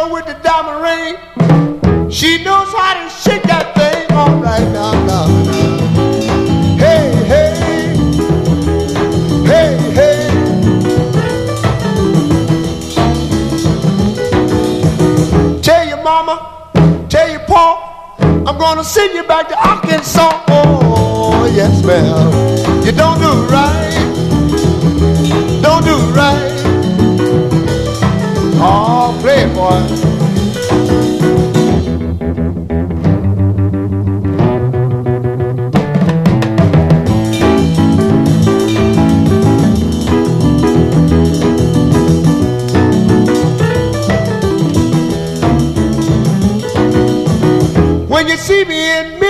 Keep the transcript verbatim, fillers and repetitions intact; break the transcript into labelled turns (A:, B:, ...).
A: girl with the diamond ring. She knows how to shake that thing all right now, now, now. Hey, hey, hey, hey. Tell your mama, tell your pa, I'm gonna send you back to Arkansas. Oh, yes, ma'am. You don't do right, don't do right. Oh, play it, boy. When you see me in